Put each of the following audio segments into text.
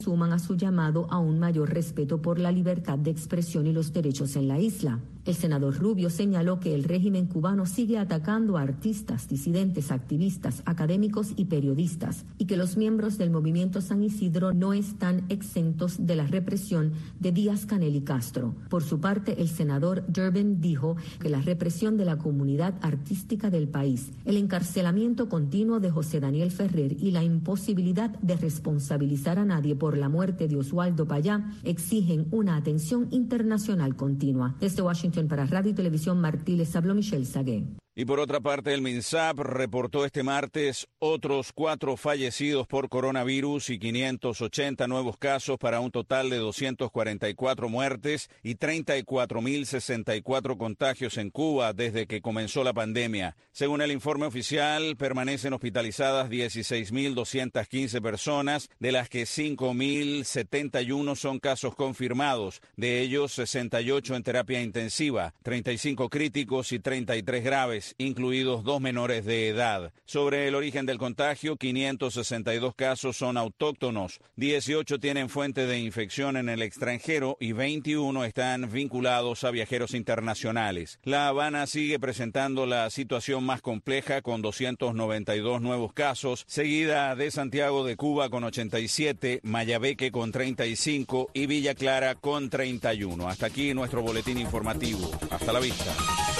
suman a su llamado a un mayor respeto por la libertad de expresión y los derechos en la isla. El senador Rubio señaló que el régimen cubano sigue atacando a artistas, disidentes, activistas, académicos y periodistas, y que los miembros del movimiento San Isidro no están exentos de la represión de Díaz-Canel y Castro. Por su parte, el senador Durbin dijo que la represión de la comunidad artística del país, el encarcelamiento continuo de José Daniel Ferrer y la imposibilidad de responsabilizar a nadie por la muerte de Oswaldo Payá exigen una atención internacional continua. Desde Washington para Radio y Televisión Martí les habló Michelle Sagué. Y por otra parte, el MINSAP reportó este martes otros 4 fallecidos por coronavirus y 580 nuevos casos para un total de 244 muertes y 34.064 contagios en Cuba desde que comenzó la pandemia. Según el informe oficial, permanecen hospitalizadas 16.215 personas, de las que 5.071 son casos confirmados, de ellos 68 en terapia intensiva, 35 críticos y 33 graves, incluidos 2 menores de edad. Sobre el origen del contagio, 562 casos son autóctonos, 18 tienen fuente de infección en el extranjero y 21 están vinculados a viajeros internacionales. La Habana sigue presentando la situación más compleja con 292 nuevos casos, seguida de Santiago de Cuba con 87, Mayabeque con 35 y Villa Clara con 31. Hasta aquí nuestro boletín informativo. Hasta la vista.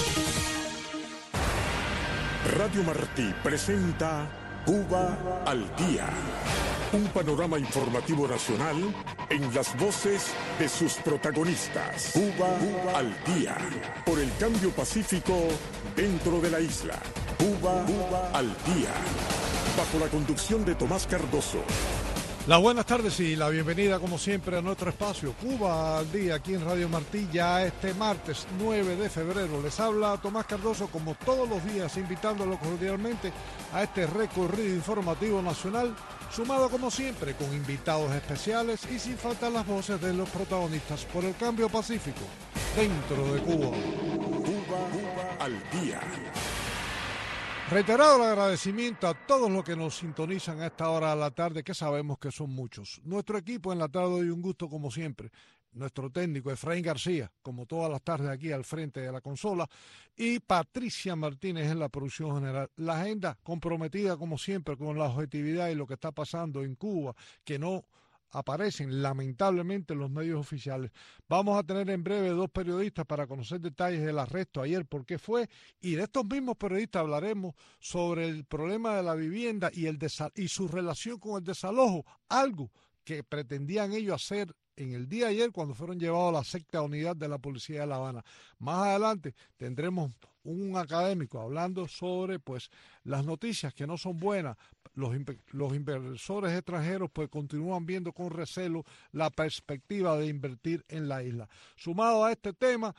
Radio Martí presenta Cuba al Día, un panorama informativo nacional en las voces de sus protagonistas. Cuba al Día, por el cambio pacífico dentro de la isla. Cuba al Día, bajo la conducción de Tomás Cardoso. Las buenas tardes y la bienvenida como siempre a nuestro espacio Cuba al Día aquí en Radio Martí, ya este martes 9 de febrero. Les habla Tomás Cardoso como todos los días, invitándolo cordialmente a este recorrido informativo nacional, sumado como siempre con invitados especiales y sin faltar las voces de los protagonistas por el cambio pacífico dentro de Cuba. Cuba al Día. Reiterado el agradecimiento a todos los que nos sintonizan a esta hora de la tarde, que sabemos que son muchos. Nuestro equipo en la tarde hoy un gusto como siempre. Nuestro técnico Efraín García, como todas las tardes aquí al frente de la consola, y Patricia Martínez en la producción general. La agenda comprometida como siempre con la objetividad y lo que está pasando en Cuba, que no aparecen lamentablemente en los medios oficiales. Vamos a tener en breve 2 periodistas para conocer detalles del arresto ayer, por qué fue, y de estos mismos periodistas hablaremos sobre el problema de la vivienda y su relación con el desalojo, algo que pretendían ellos hacer en el día de ayer cuando fueron llevados a la 6ª unidad de la Policía de La Habana. Más adelante tendremos un académico hablando sobre las noticias que no son buenas. Los inversores extranjeros continúan viendo con recelo la perspectiva de invertir en la isla. Sumado a este tema,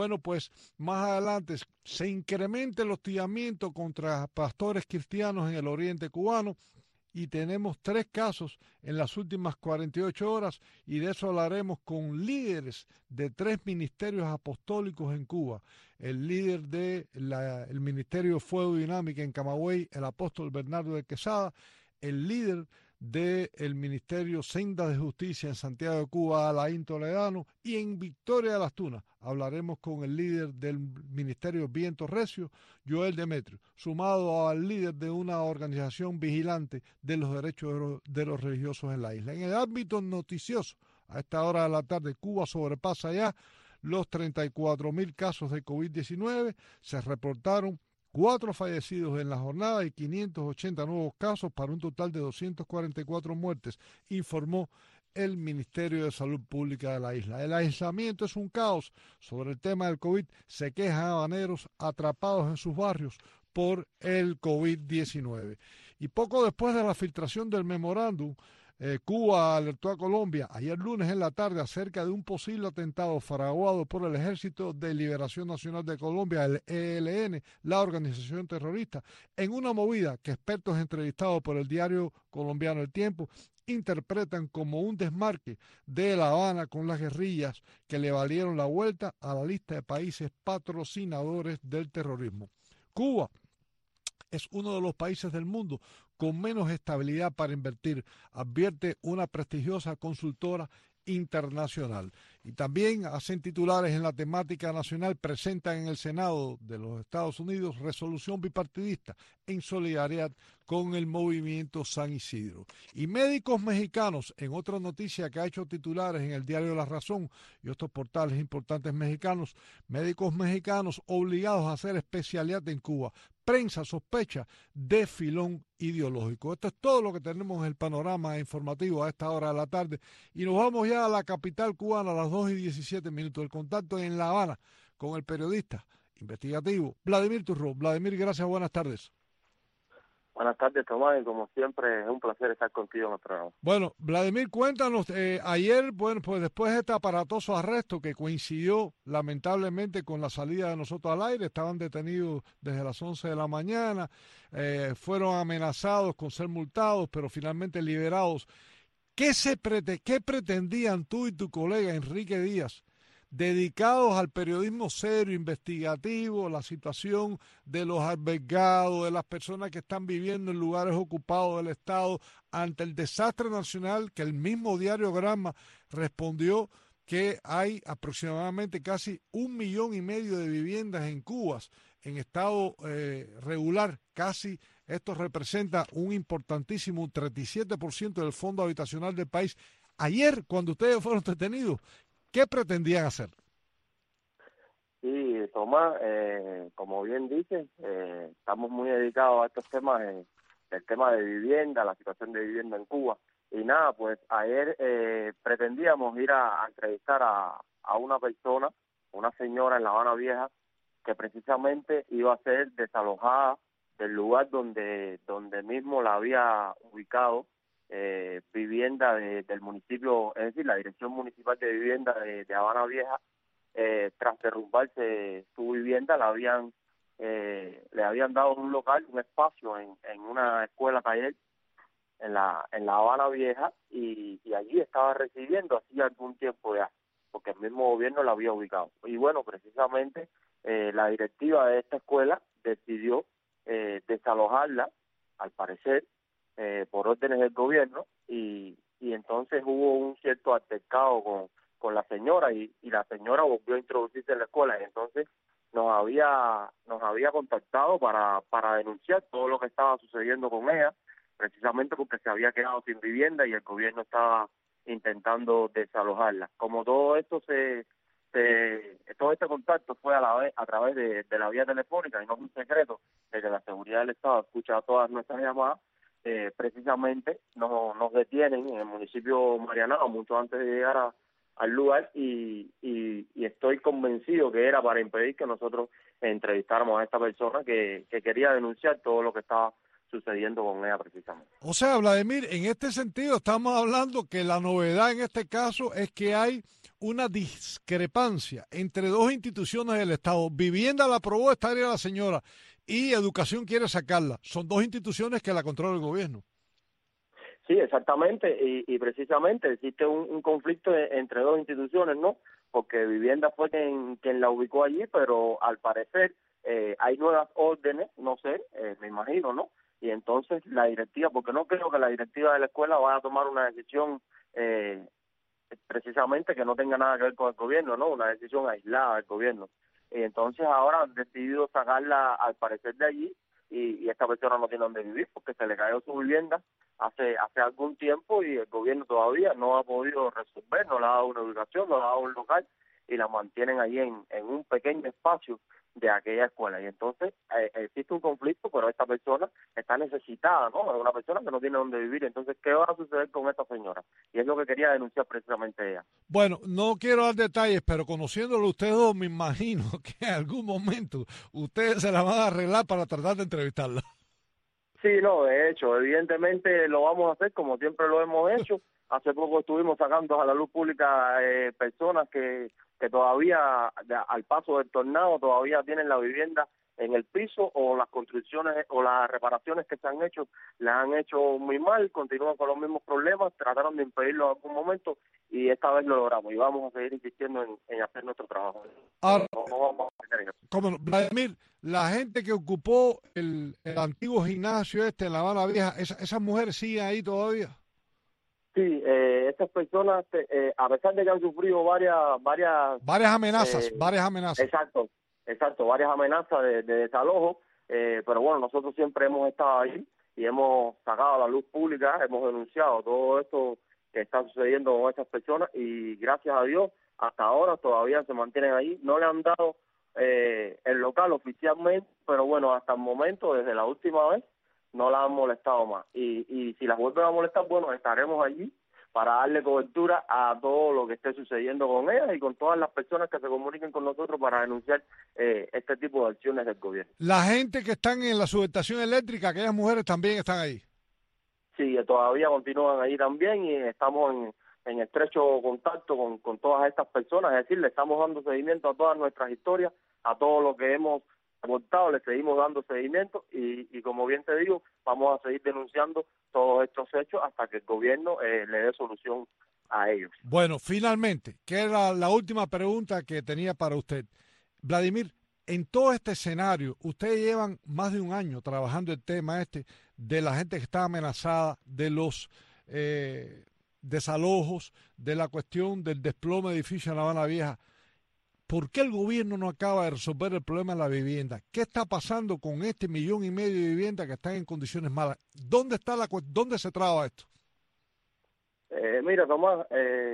más adelante se incrementa el hostigamiento contra pastores cristianos en el oriente cubano, y tenemos 3 casos en las últimas 48 horas, y de eso hablaremos con líderes de 3 ministerios apostólicos en Cuba. El líder del Ministerio de Fuego y Dinámica en Camagüey, el apóstol Bernardo de Quesada, el líder del Ministerio Senda de Justicia en Santiago de Cuba, Alain Toledano, y en Victoria de las Tunas hablaremos con el líder del Ministerio Viento Recio, Joel Demetrio, sumado al líder de una organización vigilante de los derechos de los religiosos en la isla. En el ámbito noticioso, a esta hora de la tarde, Cuba sobrepasa ya los 34.000 casos de COVID-19, se reportaron 4 fallecidos en la jornada y 580 nuevos casos para un total de 244 muertes, informó el Ministerio de Salud Pública de la isla. El aislamiento es un caos. Sobre el tema del COVID se quejan habaneros atrapados en sus barrios por el COVID-19. Y poco después de la filtración del memorándum, Cuba alertó a Colombia ayer lunes en la tarde acerca de un posible atentado fraguado por el Ejército de Liberación Nacional de Colombia, el ELN, la organización terrorista, en una movida que expertos entrevistados por el diario colombiano El Tiempo interpretan como un desmarque de La Habana con las guerrillas que le valieron la vuelta a la lista de países patrocinadores del terrorismo. Cuba es uno de los países del mundo con menos estabilidad para invertir, advierte una prestigiosa consultora internacional. Y también hacen titulares en la temática nacional, presentan en el Senado de los Estados Unidos resolución bipartidista en solidaridad con el movimiento San Isidro. Y médicos mexicanos, en otra noticia que ha hecho titulares en el diario La Razón y otros portales importantes mexicanos, médicos mexicanos obligados a hacer especialidad en Cuba. Prensa sospecha de filón ideológico. Esto es todo lo que tenemos en el panorama informativo a esta hora de la tarde. Y nos vamos ya a la capital cubana a las 2:17. El contacto en La Habana con el periodista investigativo Vladimir Turró. Vladimir, gracias, buenas tardes. Buenas tardes, Tomás, y como siempre es un placer estar contigo en el programa. Bueno, Vladimir, cuéntanos, ayer, bueno, pues después de este aparatoso arresto que coincidió lamentablemente con la salida de nosotros al aire, estaban detenidos desde las 11 de la mañana, fueron amenazados con ser multados, pero finalmente liberados. ¿Qué pretendían tú y tu colega Enrique Díaz, dedicados al periodismo serio, investigativo, la situación de los albergados, de las personas que están viviendo en lugares ocupados del Estado, ante el desastre nacional que el mismo diario Granma respondió que hay aproximadamente casi 1,5 millones de viviendas en Cuba en estado regular? Casi esto representa un importantísimo, un 37% del fondo habitacional del país. Ayer, cuando ustedes fueron detenidos, ¿qué pretendían hacer? Sí, Tomás, como bien dices, estamos muy dedicados a estos temas, el tema de vivienda, la situación de vivienda en Cuba. Y nada, pues ayer pretendíamos ir a entrevistar a una persona, una señora en La Habana Vieja, que precisamente iba a ser desalojada del lugar donde mismo la había ubicado, vivienda del municipio, es decir, la Dirección Municipal de Vivienda de Habana Vieja. Tras derrumbarse su vivienda, le habían dado un local, un espacio en una escuela taller en la Habana Vieja, y allí estaba residiendo hacía algún tiempo ya, porque el mismo gobierno la había ubicado. Y bueno, precisamente la directiva de esta escuela decidió desalojarla, al parecer, por órdenes del gobierno, y entonces hubo un cierto altercado con la señora, y la señora volvió a introducirse en la escuela, y entonces nos había contactado para denunciar todo lo que estaba sucediendo con ella, precisamente porque se había quedado sin vivienda y el gobierno estaba intentando desalojarla. Como todo esto todo este contacto fue a través de la vía telefónica, y no es un secreto de que la seguridad del Estado escucha todas nuestras llamadas, precisamente nos detienen en el municipio Marianao mucho antes de llegar al lugar, y estoy convencido que era para impedir que nosotros entrevistáramos a esta persona que quería denunciar todo lo que estaba sucediendo con ella precisamente. O sea, Vladimir, en este sentido estamos hablando que la novedad en este caso es que hay una discrepancia entre dos instituciones del Estado. Vivienda la aprobó esta área la señora y Educación quiere sacarla. Son dos instituciones que la controla el gobierno. Sí, exactamente, y precisamente existe un conflicto entre dos instituciones, ¿no? Porque Vivienda fue quien la ubicó allí, pero al parecer hay nuevas órdenes, no sé, me imagino, ¿no? Y entonces la directiva, porque no creo que la directiva de la escuela vaya a tomar una decisión precisamente que no tenga nada que ver con el gobierno, ¿no? Una decisión aislada del gobierno. Y entonces ahora han decidido sacarla al parecer de allí, y esta persona no tiene dónde vivir porque se le cayó su vivienda hace algún tiempo, y el gobierno todavía no ha podido resolver, no le ha dado una ubicación, no le ha dado un local, y la mantienen allí en un pequeño espacio de aquella escuela. Y entonces existe un conflicto, pero esta persona está necesitada, ¿no? Es una persona que no tiene dónde vivir. Entonces, ¿qué va a suceder con esta señora? Y es lo que quería denunciar precisamente ella. Bueno, no quiero dar detalles, pero conociéndolo ustedes dos, me imagino que en algún momento ustedes se la van a arreglar para tratar de entrevistarla. Sí, no, de hecho, evidentemente lo vamos a hacer como siempre lo hemos hecho. Hace poco estuvimos sacando a la luz pública personas que todavía, al paso del tornado, todavía tienen la vivienda en el piso, o las construcciones o las reparaciones que se han hecho las han hecho muy mal, continúan con los mismos problemas, trataron de impedirlo en algún momento y esta vez lo logramos y vamos a seguir insistiendo en hacer nuestro trabajo. Ahora, No vamos a meter en eso. ¿cómo no? Vladimir, la gente que ocupó el antiguo gimnasio en La Habana Vieja, ¿esas mujeres siguen ahí todavía? Sí, estas personas, a pesar de que han sufrido Varias amenazas. Exacto, varias amenazas de desalojo, pero bueno, nosotros siempre hemos estado ahí y hemos sacado a la luz pública, hemos denunciado todo esto que está sucediendo con estas personas y gracias a Dios hasta ahora todavía se mantienen ahí. No le han dado el local oficialmente, pero bueno, hasta el momento, desde la última vez, no la han molestado más. Y si las vuelven a molestar, bueno, estaremos allí para darle cobertura a todo lo que esté sucediendo con ellas y con todas las personas que se comuniquen con nosotros para denunciar este tipo de acciones del gobierno. La gente que están en la subestación eléctrica, aquellas mujeres también están ahí. Sí, todavía continúan ahí también y estamos en estrecho contacto con todas estas personas, es decir, le estamos dando seguimiento a todas nuestras historias, a todo lo que hemos aportado, le seguimos dando seguimiento y como bien te digo, vamos a seguir denunciando todos estos hechos hasta que el gobierno le dé solución a ellos. Bueno, finalmente, que era la última pregunta que tenía para usted. Vladimir, en todo este escenario, ustedes llevan más de un año trabajando el tema de la gente que está amenazada, de los desalojos, de la cuestión del desplome de edificios en La Habana Vieja. ¿Por qué el gobierno no acaba de resolver el problema de la vivienda? ¿Qué está pasando con 1,5 millones de viviendas que están en condiciones malas? ¿Dónde se traba esto? Mira, Tomás,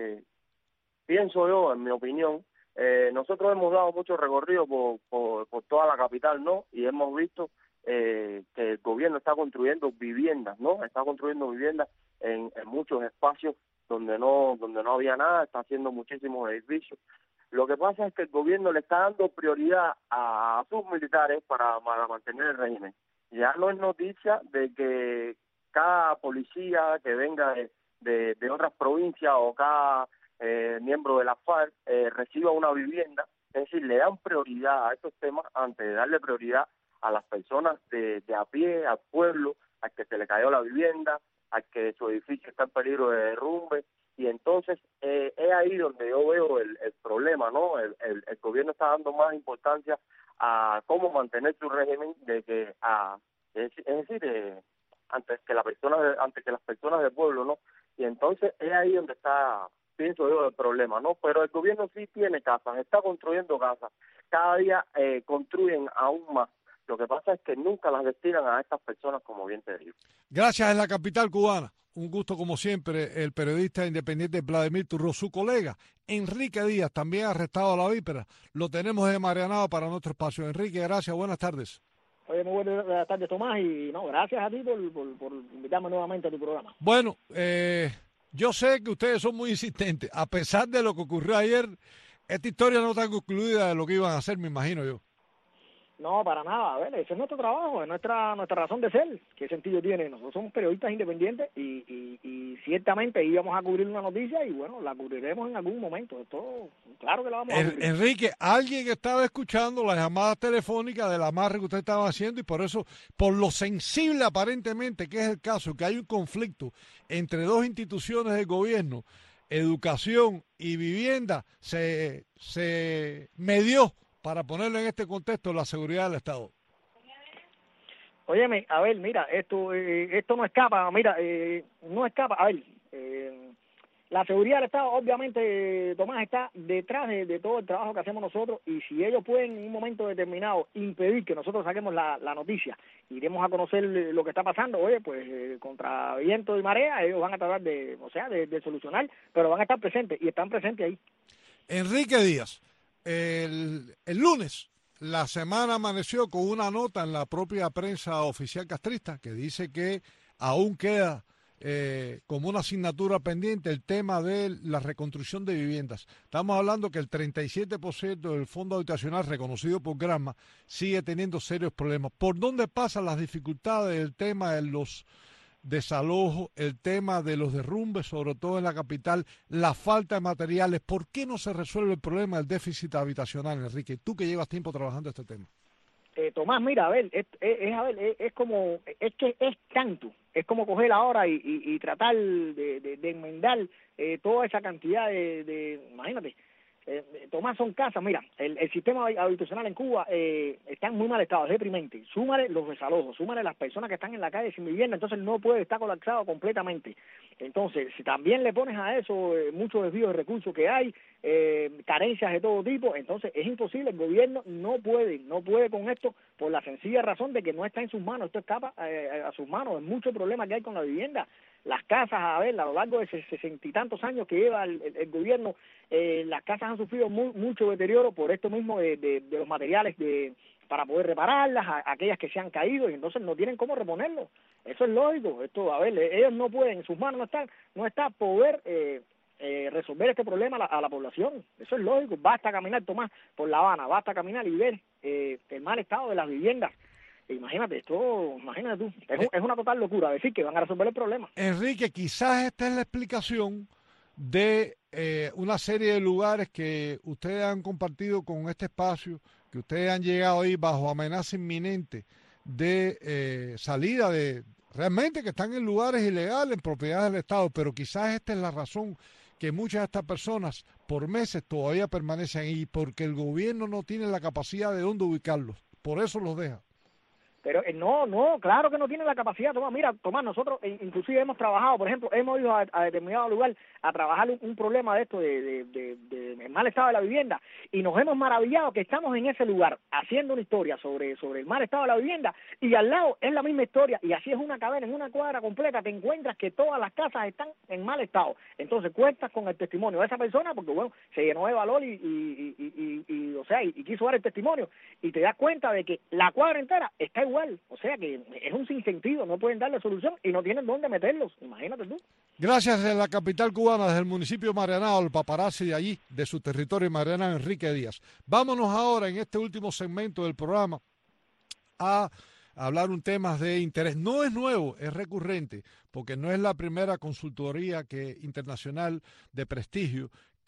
pienso yo, en mi opinión, nosotros hemos dado mucho recorrido por toda la capital, ¿no? Y hemos visto que el gobierno está construyendo viviendas, ¿no? Está construyendo viviendas en muchos espacios donde no había nada, está haciendo muchísimos edificios. Lo que pasa es que el gobierno le está dando prioridad a sus militares para mantener el régimen. Ya no es noticia de que cada policía que venga de otras provincias o cada miembro de la FARC reciba una vivienda. Es decir, le dan prioridad a estos temas antes de darle prioridad a las personas de a pie, al pueblo, al que se le cayó la vivienda, al que su edificio está en peligro de derrumbe. Y entonces es ahí donde yo veo el problema, ¿no? El gobierno está dando más importancia a cómo mantener su régimen es decir, antes que las personas del pueblo, ¿no? Y entonces es ahí donde está, pienso yo, el problema, ¿no? Pero el gobierno sí tiene casas, está construyendo casas, cada día construyen aún más. Lo que pasa es que nunca las destinan a estas personas, como bien te digo. Gracias, en la capital cubana. Un gusto, como siempre, el periodista independiente Vladimir Turró. Su colega, Enrique Díaz, también arrestado a la víspera. Lo tenemos de Marianao para nuestro espacio. Enrique, gracias, buenas tardes. Oye, muy buenas tardes, Tomás, y gracias a ti por invitarme nuevamente a tu programa. Bueno, yo sé que ustedes son muy insistentes. A pesar de lo que ocurrió ayer, esta historia no está concluida de lo que iban a hacer, me imagino yo. No, para nada. A ver, ese es nuestro trabajo, es nuestra razón de ser. ¿Qué sentido tiene? Nosotros somos periodistas independientes y ciertamente íbamos a cubrir una noticia y bueno, la cubriremos en algún momento. Esto, claro que la vamos a cubrir. Enrique, alguien estaba escuchando las llamadas telefónicas del amarre que usted estaba haciendo y por eso, por lo sensible aparentemente que es el caso, que hay un conflicto entre dos instituciones del gobierno, educación y vivienda, se medió para ponerlo en este contexto la seguridad del Estado. Óyeme, a ver, mira, esto no escapa, no escapa, a ver, la seguridad del Estado, obviamente, Tomás, está detrás de todo el trabajo que hacemos nosotros y si ellos pueden en un momento determinado impedir que nosotros saquemos la noticia, iremos a conocer lo que está pasando, oye, pues contra viento y marea, ellos van a tratar de solucionar, pero van a estar presentes y están presentes ahí. Enrique Díaz. El lunes la semana amaneció con una nota en la propia prensa oficial castrista que dice que aún queda como una asignatura pendiente el tema de la reconstrucción de viviendas. Estamos hablando que el 37% del fondo habitacional reconocido por Granma sigue teniendo serios problemas. ¿Por dónde pasan las dificultades del tema de los desalojos, el tema de los derrumbes, sobre todo en la capital, la falta de materiales? ¿Por qué no se resuelve el problema del déficit habitacional, Enrique? Tú que llevas tiempo trabajando este tema. Tomás, mira, a ver, es como, es que es tanto, es como coger ahora y tratar de enmendar toda esa cantidad imagínate, Tomás, son casas, mira, el sistema habitacional en Cuba está en muy mal estado, es deprimente, súmale los desalojos, súmale las personas que están en la calle sin vivienda, entonces no puede estar colapsado completamente. Entonces, si también le pones a eso muchos desvíos de recursos que hay, carencias de todo tipo, entonces es imposible, el gobierno no puede con esto por la sencilla razón de que no está en sus manos, esto escapa a sus manos, es mucho problema que hay con la vivienda. Las casas, a ver, a lo largo de 60 y tantos años que lleva el gobierno, las casas han sufrido mucho deterioro por esto mismo de los materiales para poder repararlas, aquellas que se han caído, y entonces no tienen cómo reponerlo. Eso es lógico. Esto, a ver, ellos no pueden, en sus manos no está poder resolver este problema a la población. Eso es lógico. Basta caminar, Tomás, por La Habana, basta caminar y ver el mal estado de las viviendas. Imagínate tú, es una total locura decir que van a resolver el problema. Enrique, quizás esta es la explicación de una serie de lugares que ustedes han compartido con este espacio, que ustedes han llegado ahí bajo amenaza inminente de salida de realmente que están en lugares ilegales, en propiedad del Estado, pero quizás esta es la razón que muchas de estas personas por meses todavía permanecen ahí, porque el gobierno no tiene la capacidad de dónde ubicarlos, por eso los deja. Pero no, claro que no tiene la capacidad, Tomás. Mira, Tomás, nosotros inclusive hemos trabajado, por ejemplo, hemos ido a determinado lugar a trabajar un problema de esto, de mal estado de la vivienda, y nos hemos maravillado que estamos en ese lugar haciendo una historia sobre el mal estado de la vivienda, y al lado es la misma historia, y así es una cadena, en una cuadra completa, te encuentras que todas las casas están en mal estado. Entonces cuentas con el testimonio de esa persona, porque bueno, se llenó de valor y quiso dar el testimonio, y te das cuenta de que la cuadra entera está igual, o sea que es un sinsentido, no pueden darle solución y no tienen dónde meterlos, imagínate tú. Gracias en la capital cubana, desde el municipio de Marianao, el paparazzi de allí, de su territorio, Marianao, Enrique Díaz. Vámonos ahora en este último segmento del programa a hablar un tema de interés. No es nuevo, es recurrente, porque no es la primera consultoría internacional de prestigio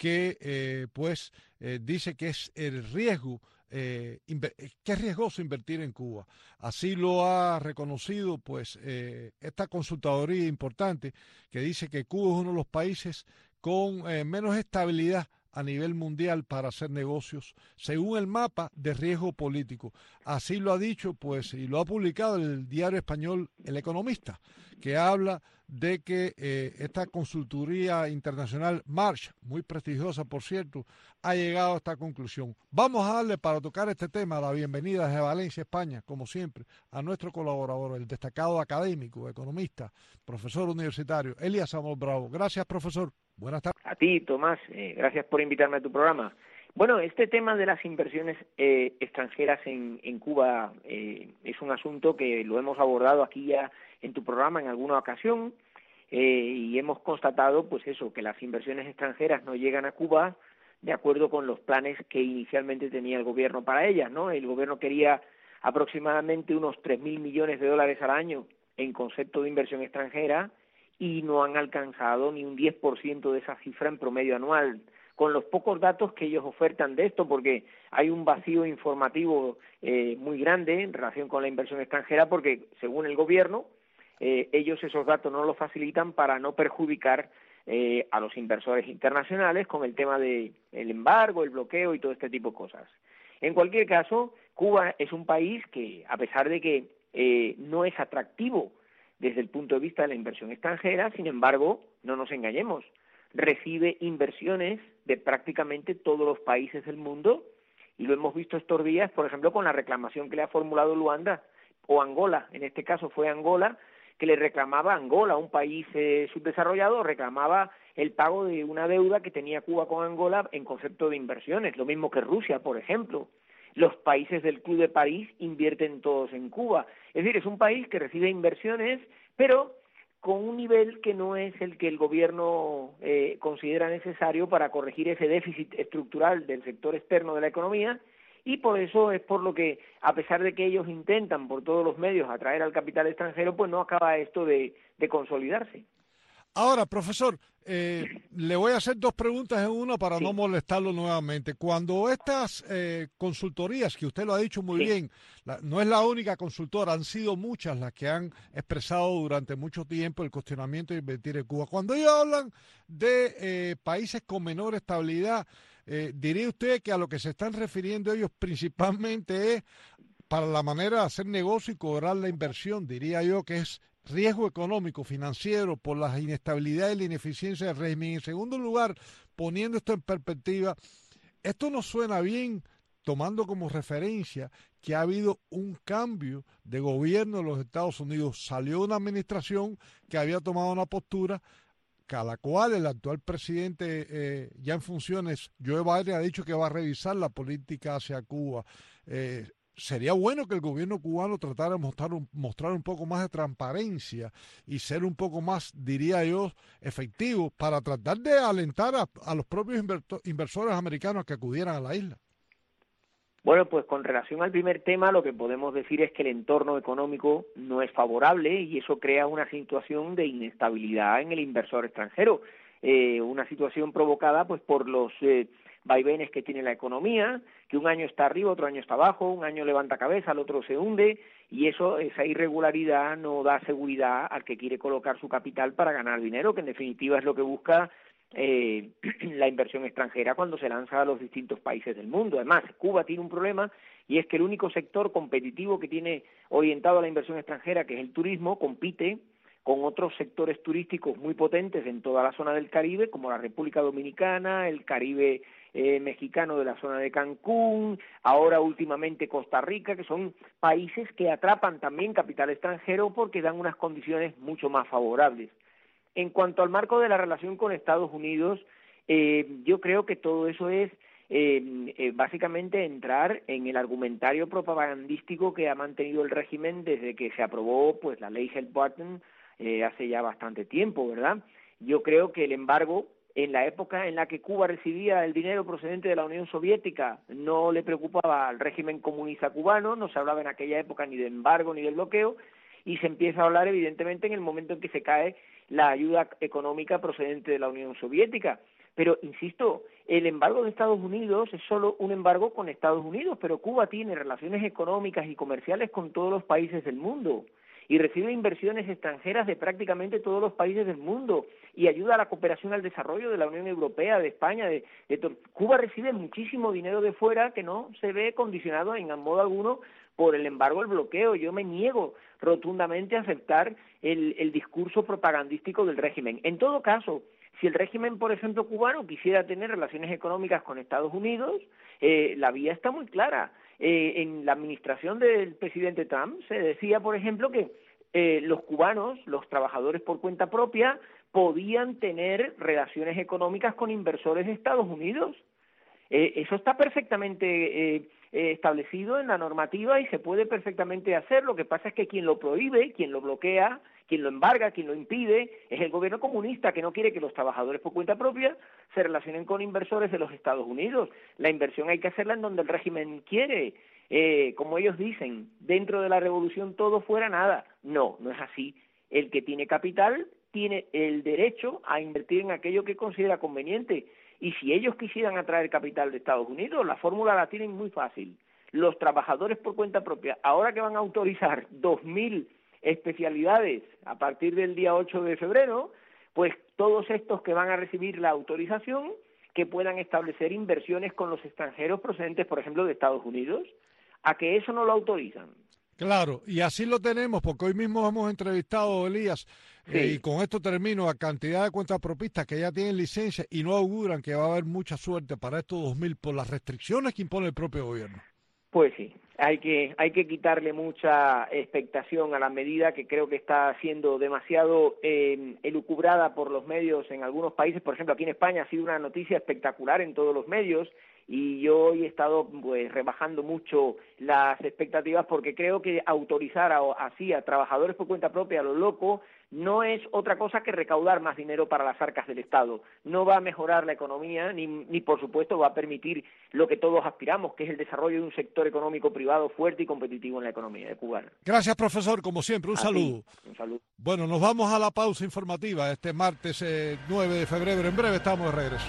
que dice que es el riesgo, que es riesgoso invertir en Cuba. Así lo ha reconocido esta consultoría importante que dice que Cuba es uno de los países con menos estabilidad a nivel mundial para hacer negocios, según el mapa de riesgo político. Así lo ha dicho, y lo ha publicado el diario español El Economista, que habla de que esta consultoría internacional Marsh, muy prestigiosa por cierto, ha llegado a esta conclusión. Vamos a darle, para tocar este tema, la bienvenida desde Valencia, España, como siempre, a nuestro colaborador, el destacado académico, economista, profesor universitario, Elías Amor Bravo. Gracias, profesor. Buenas tardes. A ti, Tomás, gracias por invitarme a tu programa. Bueno, este tema de las inversiones extranjeras en Cuba es un asunto que lo hemos abordado aquí ya en tu programa en alguna ocasión y hemos constatado, que las inversiones extranjeras no llegan a Cuba de acuerdo con los planes que inicialmente tenía el gobierno para ellas, ¿no? El gobierno quería aproximadamente unos 3.000 millones de dólares al año en concepto de inversión extranjera y no han alcanzado ni un 10% de esa cifra en promedio anual, con los pocos datos que ellos ofertan de esto, porque hay un vacío informativo muy grande en relación con la inversión extranjera, porque según el gobierno, ellos esos datos no los facilitan para no perjudicar a los inversores internacionales con el tema del embargo, el bloqueo y todo este tipo de cosas. En cualquier caso, Cuba es un país que, a pesar de que no es atractivo desde el punto de vista de la inversión extranjera, sin embargo, no nos engañemos, recibe inversiones de prácticamente todos los países del mundo, y lo hemos visto estos días, por ejemplo, con la reclamación que le ha formulado Luanda, o Angola, en este caso fue Angola, que le reclamaba a Angola, un país subdesarrollado, reclamaba el pago de una deuda que tenía Cuba con Angola en concepto de inversiones, lo mismo que Rusia, por ejemplo. Los países del Club de París invierten todos en Cuba. Es decir, es un país que recibe inversiones, pero con un nivel que no es el que el gobierno considera necesario para corregir ese déficit estructural del sector externo de la economía, y por eso es por lo que, a pesar de que ellos intentan por todos los medios atraer al capital extranjero, pues no acaba esto de consolidarse. Ahora, profesor, le voy a hacer dos preguntas en una para no molestarlo nuevamente. Cuando estas consultorías, que usted lo ha dicho muy bien, no es la única consultora, han sido muchas las que han expresado durante mucho tiempo el cuestionamiento de invertir en Cuba. Cuando ellos hablan de países con menor estabilidad, ¿diría usted que a lo que se están refiriendo ellos principalmente es para la manera de hacer negocio y cobrar la inversión? Diría yo que es riesgo económico, financiero, por la inestabilidad y la ineficiencia del régimen. En segundo lugar, poniendo esto en perspectiva, esto nos suena bien, tomando como referencia que ha habido un cambio de gobierno en los Estados Unidos. Salió una administración que había tomado una postura a la cual el actual presidente ya en funciones, Joe Biden, ha dicho que va a revisar la política hacia Cuba. Sería bueno que el gobierno cubano tratara de mostrar un poco más de transparencia y ser un poco más, diría yo, efectivo para tratar de alentar a los propios inversores americanos a que acudieran a la isla. Bueno, pues con relación al primer tema, lo que podemos decir es que el entorno económico no es favorable y eso crea una situación de inestabilidad en el inversor extranjero, una situación provocada pues por los vaivenes que tiene la economía, que un año está arriba, otro año está abajo, un año levanta cabeza, el otro se hunde, y esa irregularidad no da seguridad al que quiere colocar su capital para ganar dinero, que en definitiva es lo que busca la inversión extranjera cuando se lanza a los distintos países del mundo. Además, Cuba tiene un problema, y es que el único sector competitivo que tiene orientado a la inversión extranjera, que es el turismo, compite con otros sectores turísticos muy potentes en toda la zona del Caribe, como la República Dominicana, el Caribe mexicano de la zona de Cancún, ahora últimamente Costa Rica, que son países que atrapan también capital extranjero porque dan unas condiciones mucho más favorables. En cuanto al marco de la relación con Estados Unidos, yo creo que todo eso es básicamente entrar en el argumentario propagandístico que ha mantenido el régimen desde que se aprobó pues la ley Helm-Barton hace ya bastante tiempo, ¿verdad? Yo creo que el embargo, en la época en la que Cuba recibía el dinero procedente de la Unión Soviética, no le preocupaba al régimen comunista cubano, no se hablaba en aquella época ni de embargo ni del bloqueo, y se empieza a hablar evidentemente en el momento en que se cae la ayuda económica procedente de la Unión Soviética. Pero, insisto, el embargo de Estados Unidos es solo un embargo con Estados Unidos, pero Cuba tiene relaciones económicas y comerciales con todos los países del mundo y recibe inversiones extranjeras de prácticamente todos los países del mundo y ayuda a la cooperación al desarrollo de la Unión Europea, de España, Cuba recibe muchísimo dinero de fuera que no se ve condicionado en modo alguno por el embargo, el bloqueo. Yo me niego rotundamente a aceptar el discurso propagandístico del régimen. En todo caso, si el régimen, por ejemplo, cubano quisiera tener relaciones económicas con Estados Unidos, la vía está muy clara. En la administración del presidente Trump se decía, por ejemplo, que los cubanos, los trabajadores por cuenta propia, podían tener relaciones económicas con inversores de Estados Unidos. Eso está perfectamente establecido en la normativa y se puede perfectamente hacer. Lo que pasa es que quien lo prohíbe, quien lo bloquea, quien lo embarga, quien lo impide, es el gobierno comunista, que no quiere que los trabajadores por cuenta propia se relacionen con inversores de los Estados Unidos. La inversión hay que hacerla en donde el régimen quiere. Como ellos dicen, dentro de la revolución todo fuera nada. No, no es así. El que tiene capital tiene el derecho a invertir en aquello que considera conveniente. Y si ellos quisieran atraer capital de Estados Unidos, la fórmula la tienen muy fácil. Los trabajadores por cuenta propia, ahora que van a autorizar 2.000 especialidades a partir del día 8 de febrero, pues todos estos que van a recibir la autorización, que puedan establecer inversiones con los extranjeros procedentes, por ejemplo, de Estados Unidos, a que eso no lo autorizan. Claro, y así lo tenemos, porque hoy mismo hemos entrevistado, Elías, y con esto termino, a cantidad de cuentapropistas que ya tienen licencia y no auguran que va a haber mucha suerte para estos 2.000 por las restricciones que impone el propio gobierno. Pues sí, hay que quitarle mucha expectación a la medida que creo que está siendo demasiado elucubrada por los medios en algunos países. Por ejemplo, aquí en España ha sido una noticia espectacular en todos los medios y yo hoy he estado pues rebajando mucho las expectativas porque creo que autorizar así a trabajadores por cuenta propia a lo loco no es otra cosa que recaudar más dinero para las arcas del Estado. No va a mejorar la economía ni por supuesto va a permitir lo que todos aspiramos, que es el desarrollo de un sector económico privado fuerte y competitivo en la economía de Cuba. Gracias, profesor, como siempre, un saludo. Un saludo. Bueno, nos vamos a la pausa informativa este martes 9 de febrero. En breve estamos de regreso.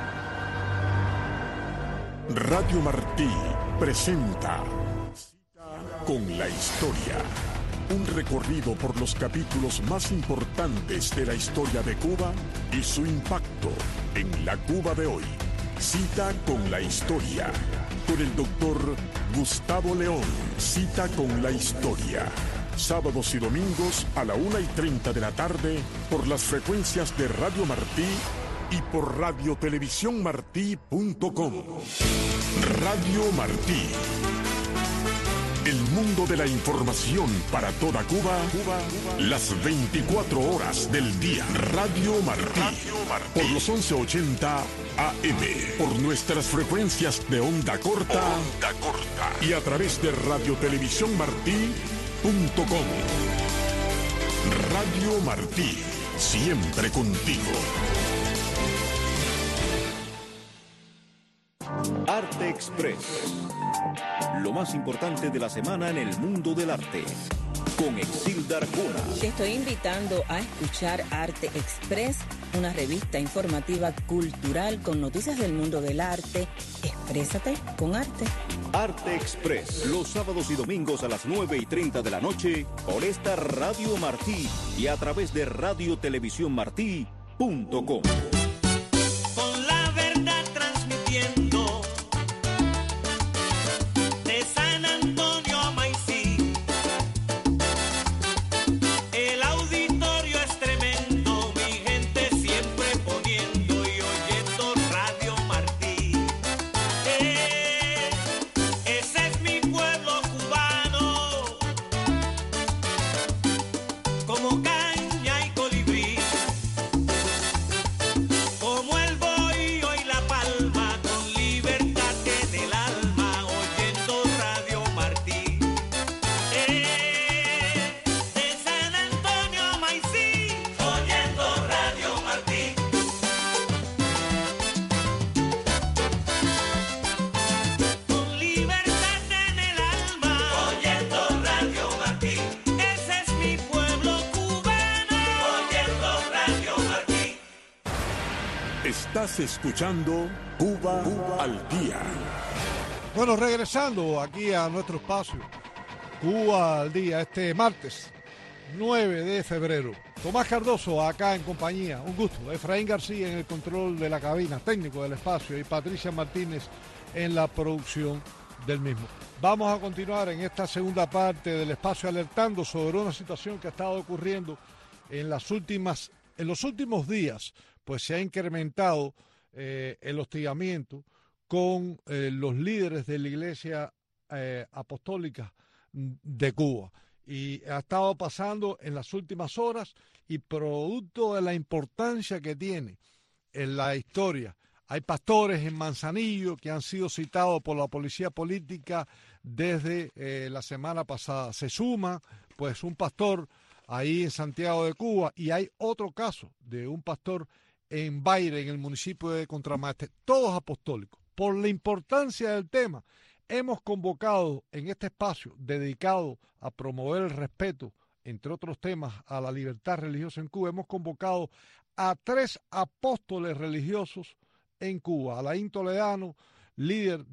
Radio Martí presenta Con la Historia. Un recorrido por los capítulos más importantes de la historia de Cuba y su impacto en la Cuba de hoy. Cita con la Historia. Con el doctor Gustavo León. Cita con la Historia. Sábados y domingos a la 1:30 de la tarde por las frecuencias de Radio Martí y por radiotelevisiónmartí.com. Radio Martí. El mundo de la información para toda Cuba, las 24 horas del día. Radio Martí. Por los 1180 AM. Por nuestras frecuencias de onda corta. Y a través de radiotelevisiónmartí.com. Radio Martí. Siempre contigo. Arte Express. Lo más importante de la semana en el mundo del arte. Con Exilda Arjona. Te estoy invitando a escuchar Arte Express, una revista informativa cultural con noticias del mundo del arte. Exprésate con arte. Arte Express, los sábados y domingos a las 9:30 de la noche por esta Radio Martí y a través de radiotelevisiónmartí.com. Estás escuchando Cuba al Día. Bueno, regresando aquí a nuestro espacio, Cuba al Día, este martes 9 de febrero. Tomás Cardoso acá en compañía, un gusto. Efraín García en el control de la cabina, técnico del espacio, y Patricia Martínez en la producción del mismo. Vamos a continuar en esta segunda parte del espacio alertando sobre una situación que ha estado ocurriendo en los últimos días. Pues se ha incrementado el hostigamiento con los líderes de la Iglesia Apostólica de Cuba. Y ha estado pasando en las últimas horas y producto de la importancia que tiene en la historia. Hay pastores en Manzanillo que han sido citados por la policía política desde la semana pasada. Se suma pues un pastor ahí en Santiago de Cuba y hay otro caso de un pastor en Baire, en el municipio de Contramaestre, todos apostólicos. Por la importancia del tema, hemos convocado en este espacio dedicado a promover el respeto, entre otros temas, a la libertad religiosa en Cuba, hemos convocado a 3 apóstoles religiosos en Cuba. Alain Toledano, líder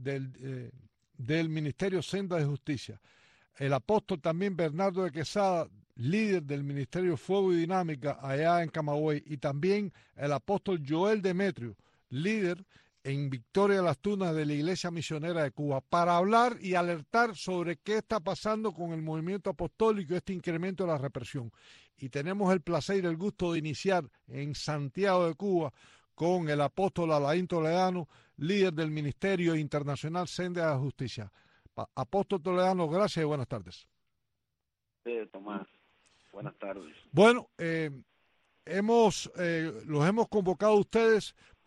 del Ministerio Senda de Justicia. El apóstol también Bernardo de Quesada, líder del Ministerio Fuego y Dinámica allá en Camagüey, y también el apóstol Joel Demetrio, líder en Victoria de las Tunas de la Iglesia Misionera de Cuba, para hablar y alertar sobre qué está pasando con el movimiento apostólico y este incremento de la represión. Y tenemos el placer y el gusto de iniciar en Santiago de Cuba con el apóstol Alain Toledano, líder del Ministerio Internacional Senda de Justicia. Apóstol Toledano, gracias y buenas tardes. Sí, Tomás. Buenas tardes. Bueno, los hemos convocado a ustedes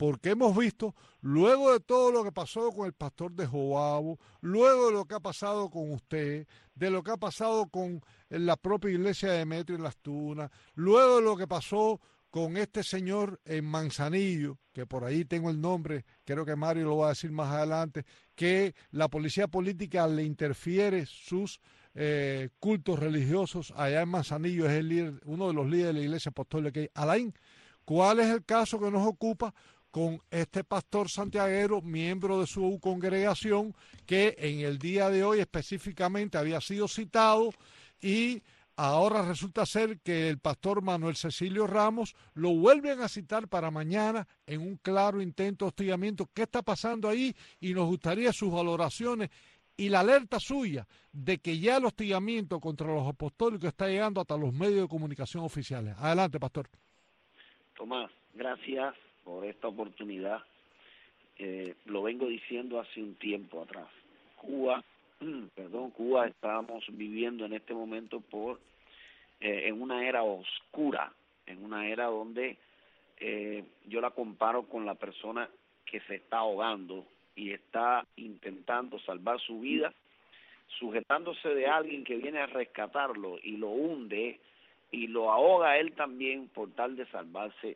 porque hemos visto, luego de todo lo que pasó con el pastor de Joabo, luego de lo que ha pasado con usted, de lo que ha pasado con la propia iglesia de Demetrio en Las Tunas, luego de lo que pasó con este señor en Manzanillo, que por ahí tengo el nombre, creo que Mario lo va a decir más adelante, que la policía política le interfiere sus cultos religiosos allá en Manzanillo, es el líder, uno de los líderes de la iglesia apostólica. Alain, ¿cuál es el caso que nos ocupa con este pastor santiaguero, miembro de su congregación, que en el día de hoy específicamente había sido citado y ahora resulta ser que el pastor Manuel Cecilio Ramos lo vuelven a citar para mañana en un claro intento de hostigamiento? ¿Qué está pasando ahí? Y nos gustaría sus valoraciones y la alerta suya de que ya el hostigamiento contra los apostólicos está llegando hasta los medios de comunicación oficiales. Adelante, pastor. Tomás, gracias por esta oportunidad. Lo vengo diciendo hace un tiempo atrás. Cuba, estamos viviendo en este momento en una era oscura, en una era donde yo la comparo con la persona que se está ahogando y está intentando salvar su vida, sujetándose de alguien que viene a rescatarlo y lo hunde y lo ahoga a él también por tal de salvarse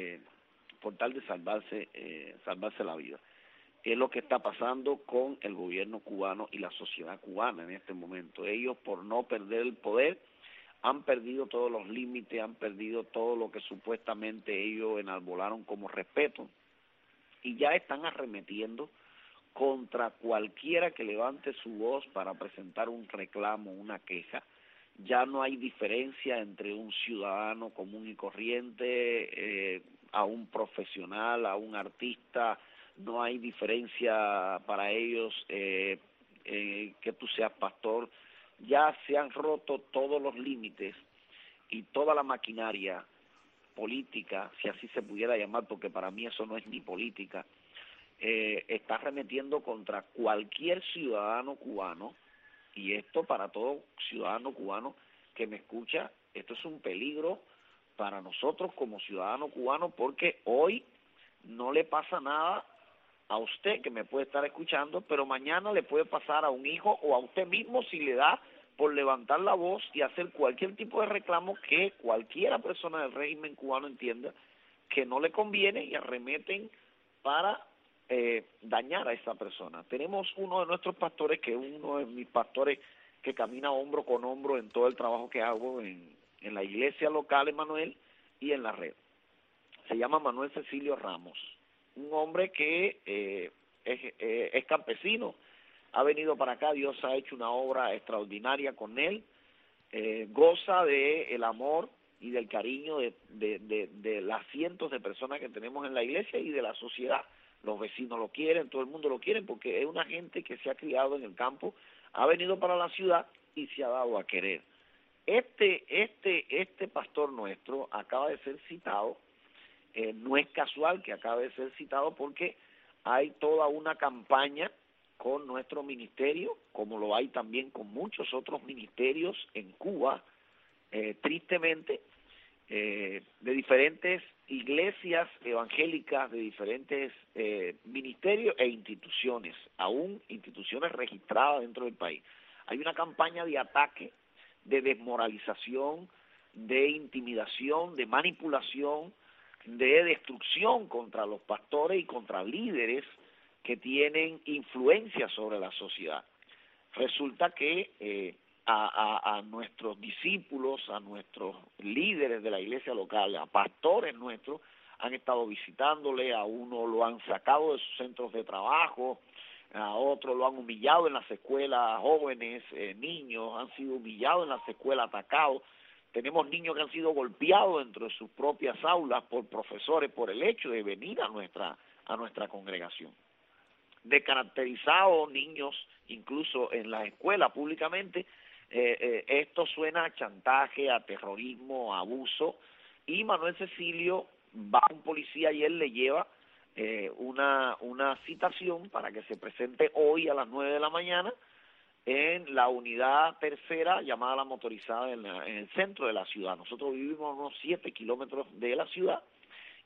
la vida. Es lo que está pasando con el gobierno cubano y la sociedad cubana en este momento. Ellos, por no perder el poder, han perdido todos los límites, han perdido todo lo que supuestamente ellos enarbolaron como respeto, y ya están arremetiendo contra cualquiera que levante su voz para presentar un reclamo, una queja. Ya no hay diferencia entre un ciudadano común y corriente, a un profesional, a un artista. No hay diferencia para ellos que tú seas pastor. Ya se han roto todos los límites y toda la maquinaria política, si así se pudiera llamar, porque para mí eso no es ni política, está arremetiendo contra cualquier ciudadano cubano. Y esto, para todo ciudadano cubano que me escucha, esto es un peligro para nosotros como ciudadano cubano, porque hoy no le pasa nada a usted que me puede estar escuchando, pero mañana le puede pasar a un hijo o a usted mismo si le da por levantar la voz y hacer cualquier tipo de reclamo que cualquiera persona del régimen cubano entienda que no le conviene, y arremeten para dañar a esa persona. Tenemos uno de nuestros pastores, que es uno de mis pastores que camina hombro con hombro en todo el trabajo que hago en la iglesia local, Emanuel, y en la red. Se llama Manuel Cecilio Ramos, un hombre que es campesino, ha venido para acá, Dios ha hecho una obra extraordinaria con él, goza de el amor y del cariño de las cientos de personas que tenemos en la iglesia y de la sociedad. Los vecinos lo quieren, todo el mundo lo quiere, porque es una gente que se ha criado en el campo, ha venido para la ciudad y se ha dado a querer. Este pastor nuestro acaba de ser citado, no es casual que acabe de ser citado, porque hay toda una campaña con nuestro ministerio, como lo hay también con muchos otros ministerios en Cuba, tristemente, de diferentes iglesias evangélicas, de diferentes ministerios e instituciones, aún instituciones registradas dentro del país. Hay una campaña de ataque, de desmoralización, de intimidación, de manipulación, de destrucción contra los pastores y contra líderes que tienen influencia sobre la sociedad. Resulta que a nuestros discípulos, a nuestros líderes de la iglesia local, a pastores nuestros, han estado visitándole, a uno lo han sacado de sus centros de trabajo, a otro lo han humillado en las escuelas, jóvenes, niños han sido humillados en las escuelas, atacados. Tenemos niños que han sido golpeados dentro de sus propias aulas por profesores por el hecho de venir a nuestra congregación. Descaracterizados niños, incluso en la escuela públicamente. Esto suena a chantaje, a terrorismo, a abuso, y Manuel Cecilio va a un policía y él le lleva una citación para que se presente hoy a las 9 de la mañana en la unidad tercera llamada La Motorizada en el centro de la ciudad. Nosotros vivimos a unos 7 kilómetros de la ciudad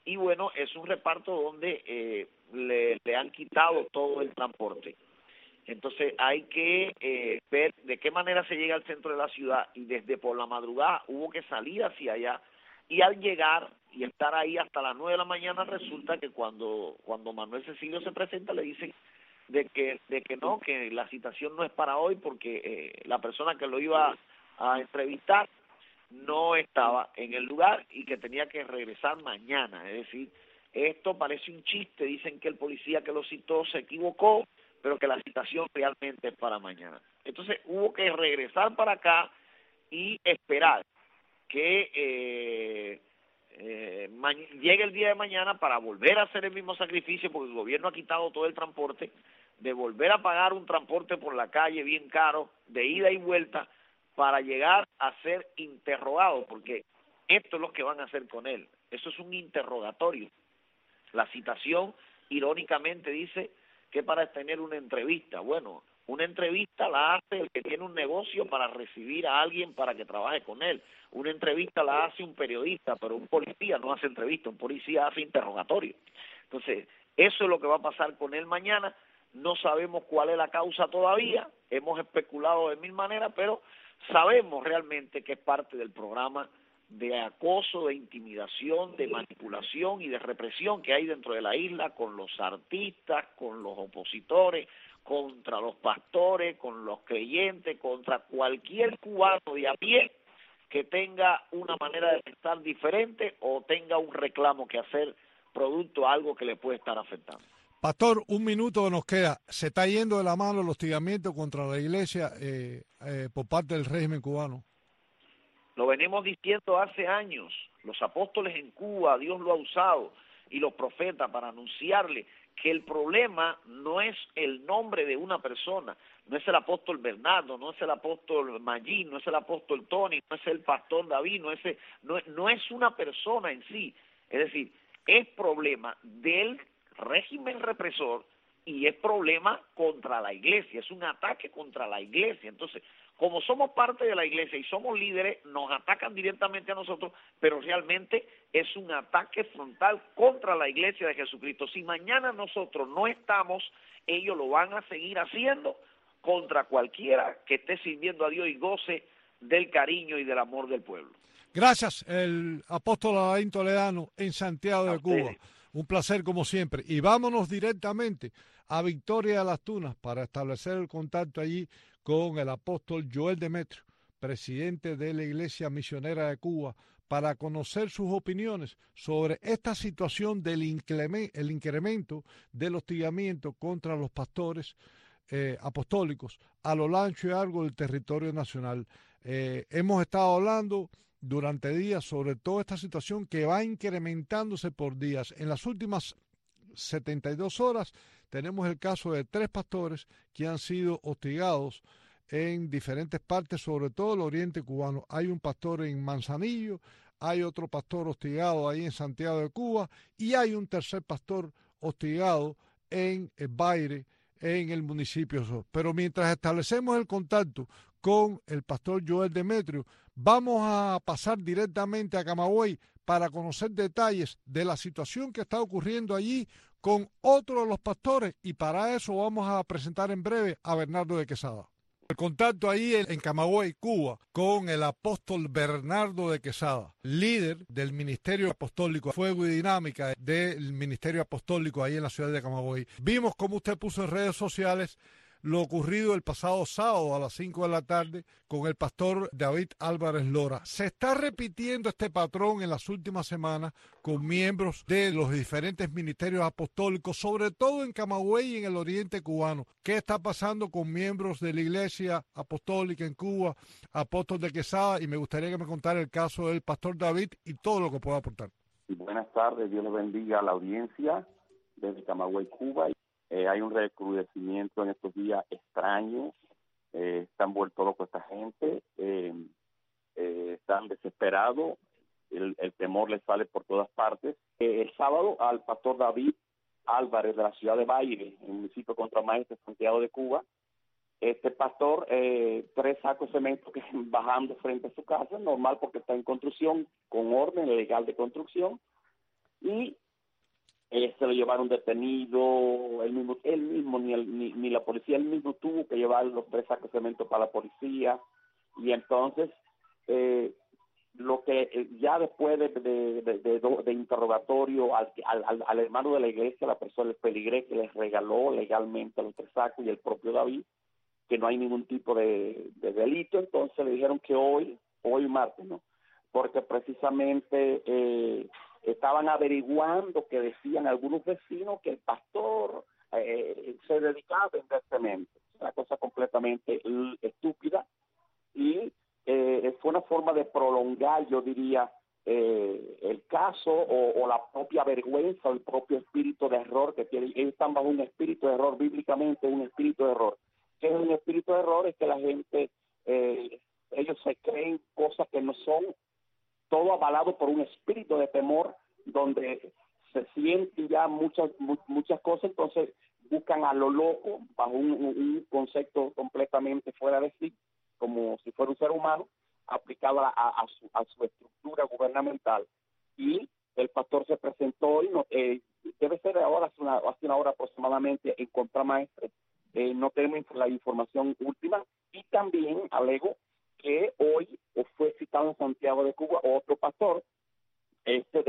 y bueno, es un reparto donde le han quitado todo el transporte. Entonces hay que ver de qué manera se llega al centro de la ciudad, y desde por la madrugada hubo que salir hacia allá, y al llegar y estar ahí hasta las 9 de la mañana, resulta que cuando Manuel Cecilio se presenta le dicen de que no, que la citación no es para hoy porque la persona que lo iba a entrevistar no estaba en el lugar y que tenía que regresar mañana. Es decir, esto parece un chiste, dicen que el policía que lo citó se equivocó, pero que la citación realmente es para mañana. Entonces hubo que regresar para acá y esperar que llegue el día de mañana para volver a hacer el mismo sacrificio, porque el gobierno ha quitado todo el transporte, de volver a pagar un transporte por la calle bien caro, de ida y vuelta, para llegar a ser interrogado, porque esto es lo que van a hacer con él. Eso es un interrogatorio. La citación, irónicamente, dice que para tener una entrevista. Bueno, una entrevista la hace el que tiene un negocio para recibir a alguien para que trabaje con él. Una entrevista la hace un periodista, pero un policía no hace entrevista, un policía hace interrogatorio. Entonces, eso es lo que va a pasar con él mañana. No sabemos cuál es la causa todavía, hemos especulado de mil maneras, pero sabemos realmente que es parte del programa de acoso, de intimidación, de manipulación y de represión que hay dentro de la isla con los artistas, con los opositores, contra los pastores, con los creyentes, contra cualquier cubano de a pie que tenga una manera de pensar diferente o tenga un reclamo que hacer producto a algo que le puede estar afectando. Pastor, un minuto que nos queda. ¿Se está yendo de la mano el hostigamiento contra la iglesia por parte del régimen cubano? Lo venimos diciendo hace años. Los apóstoles en Cuba, Dios lo ha usado, y los profetas para anunciarle que el problema no es el nombre de una persona, no es el apóstol Bernardo, no es el apóstol Magín, no es el apóstol Tony, no es el pastor David, no es una persona en sí. Es decir, es problema del régimen represor y es problema contra la iglesia, es un ataque contra la iglesia. Entonces, como somos parte de la iglesia y somos líderes, nos atacan directamente a nosotros, pero realmente es un ataque frontal contra la iglesia de Jesucristo. Si mañana nosotros no estamos, ellos lo van a seguir haciendo contra cualquiera que esté sirviendo a Dios y goce del cariño y del amor del pueblo. Gracias, el apóstol Alain Toledano en Santiago de Cuba. Un placer como siempre. Y vámonos directamente a Victoria de las Tunas para establecer el contacto allí con el apóstol Joel Demetrio, presidente de la Iglesia Misionera de Cuba, para conocer sus opiniones sobre esta situación del incremento del hostigamiento contra los pastores apostólicos a lo ancho y largo del territorio nacional. Hemos estado hablando durante días sobre toda esta situación que va incrementándose por días. En las últimas 72 horas tenemos el caso de 3 pastores que han sido hostigados en diferentes partes, sobre todo el oriente cubano. Hay un pastor en Manzanillo, hay otro pastor hostigado ahí en Santiago de Cuba y hay un tercer pastor hostigado en Baire, en el municipio. Pero mientras establecemos el contacto con el pastor Joel Demetrio, vamos a pasar directamente a Camagüey para conocer detalles de la situación que está ocurriendo allí con otro de los pastores, y para eso vamos a presentar en breve a Bernardo de Quesada. El contacto ahí en Camagüey, Cuba, con el apóstol Bernardo de Quesada, líder del Ministerio Apostólico Fuego y Dinámica del Ministerio Apostólico ahí en la ciudad de Camagüey. Vimos cómo usted puso en redes sociales lo ocurrido el pasado sábado a las 5 de la tarde con el pastor David Álvarez Lora. Se está repitiendo este patrón en las últimas semanas con miembros de los diferentes ministerios apostólicos, sobre todo en Camagüey y en el oriente cubano. ¿Qué está pasando con miembros de la Iglesia Apostólica en Cuba, apóstol de Quesada? Y me gustaría que me contara el caso del pastor David y todo lo que pueda aportar. Buenas tardes, Dios les bendiga a la audiencia desde Camagüey, Cuba. Hay un recrudecimiento en estos días extraños, están vueltos locos esta gente, están desesperados, el temor les sale por todas partes. El sábado al pastor David Álvarez de la ciudad de Baire, en el municipio de Contramaestre, Santiago de Cuba, este pastor, 3 sacos de cemento que bajando frente a su casa, normal porque está en construcción, con orden legal de construcción, y se lo llevaron detenido, él mismo ni la policía, él mismo tuvo que llevar los 3 sacos de cemento para la policía, y entonces lo que ya después de interrogatorio al hermano de la iglesia, la persona, el peligrés que les regaló legalmente los 3 sacos, y el propio David, que no hay ningún tipo de delito, entonces le dijeron que hoy martes, ¿no? Porque precisamente estaban averiguando, que decían algunos vecinos, que el pastor se dedicaba a vender cemento. Una cosa completamente estúpida, y fue una forma de prolongar, yo diría, el caso o la propia vergüenza, o el propio espíritu de error que tienen. Ellos están bajo un espíritu de error, bíblicamente un espíritu de error. ¿Qué es un espíritu de error? Es que la gente, ellos se creen cosas que no son, todo avalado por un espíritu de temor, donde se sienten ya muchas cosas, entonces buscan a lo loco, bajo un concepto completamente fuera de sí, como si fuera un ser humano, aplicado a su estructura gubernamental. Y el pastor se presentó, y debe ser ahora, hace una hora aproximadamente, en Contramaestre. No tenemos la información última, y también alego que hoy fue citado en Santiago de Cuba otro pastor, hijo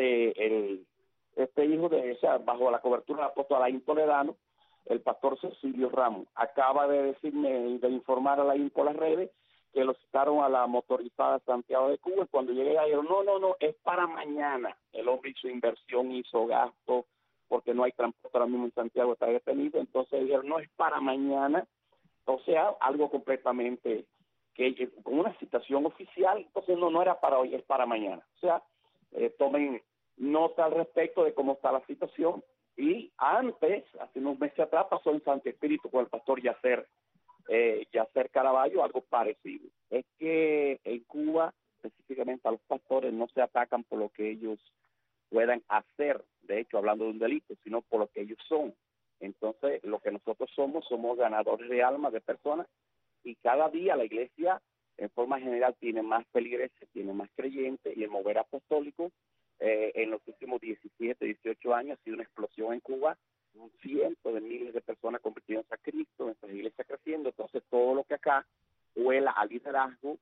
de, o sea, bajo la cobertura del apóstol Alain Toledano, el pastor Cecilio Ramos. Acaba de decirme, de informar a Alain por las redes, que lo citaron a la motorizada Santiago de Cuba, y cuando llegué a ellos, no, es para mañana. El hombre hizo inversión, hizo gasto, porque no hay transporte ahora mismo en Santiago, está detenido, entonces dijeron, no, es para mañana. O sea, algo completamente, que con una citación oficial, entonces no era para hoy, es para mañana. O sea, tomen nota al respecto de cómo está la situación. Y antes, hace unos meses atrás, pasó en Santo Espíritu con el pastor Yacer Caraballo, algo parecido. Es que en Cuba, específicamente a los pastores, no se atacan por lo que ellos puedan hacer, de hecho, hablando de un delito, sino por lo que ellos son. Entonces, lo que nosotros somos ganadores de almas, de personas, y cada día la iglesia, en forma general, tiene más feligreses, tiene más creyentes, y el mover apostólico, en los últimos 17, 18 años, ha sido una explosión en Cuba, cientos de miles de personas convirtiéndose a Cristo, nuestras iglesias creciendo. Entonces, todo lo que acá huela a liderazgo,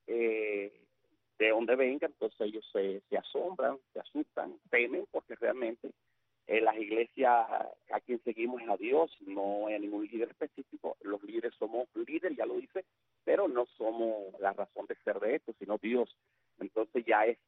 de donde venga, entonces ellos se asombran, se asustan, temen, porque realmente las iglesias a quien seguimos es a Dios, no hay ningún líder específico. Los líderes somos líderes, ya lo dice, pero no somos la razón de ser de esto, sino Dios. Entonces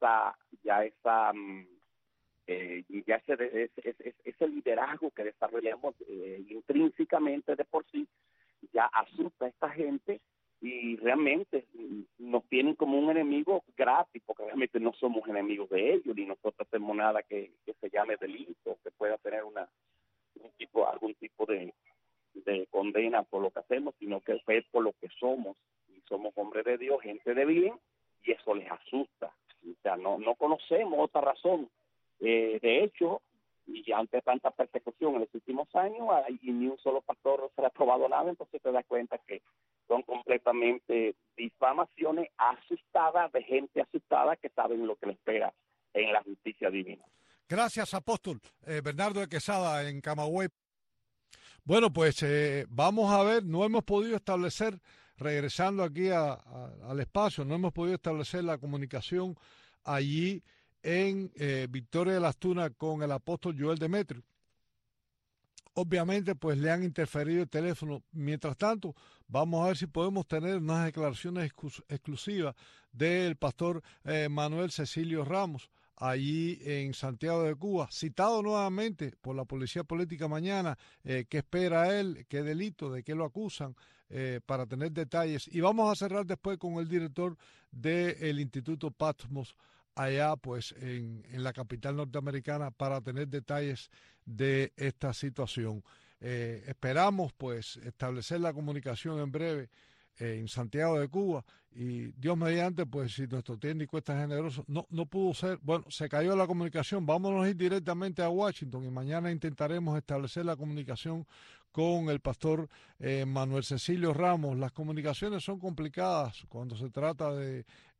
ese liderazgo que desarrollamos intrínsecamente de por sí ya asusta a esta gente, y realmente nos tienen como un enemigo gratis, porque realmente no somos enemigos de ellos, ni nosotros hacemos nada que se llame delito, que pueda tener algún tipo de condena por lo que hacemos, sino que es por lo que somos, y somos hombres de Dios, gente de bien, y eso les asusta. O sea, no conocemos otra razón. De hecho, y ante tanta persecución en los últimos años, y ni un solo pastor no se le ha aprobado nada, entonces te das cuenta que son completamente difamaciones asustadas, de gente asustada que saben lo que le espera en la justicia divina. Gracias, apóstol. Bernardo de Quesada, en Camagüey. Bueno, pues vamos a ver, no hemos podido establecer, regresando aquí al espacio, no hemos podido establecer la comunicación allí en Victoria de las Tunas con el apóstol Joel Demetrio. Obviamente, pues le han interferido el teléfono. Mientras tanto, vamos a ver si podemos tener unas declaraciones exclusivas del pastor Manuel Cecilio Ramos, allí en Santiago de Cuba, citado nuevamente por la Policía Política mañana. ¿Qué espera él? ¿Qué delito? ¿De qué lo acusan? Para tener detalles. Y vamos a cerrar después con el director del Instituto Patmos, allá pues en la capital norteamericana, para tener detalles de esta situación. Esperamos pues establecer la comunicación en breve en Santiago de Cuba, y Dios mediante, pues si nuestro técnico está generoso, no pudo ser, bueno, se cayó la comunicación, vámonos a ir directamente a Washington, y mañana intentaremos establecer la comunicación con el pastor Manuel Cecilio Ramos. Las comunicaciones son complicadas cuando se trata de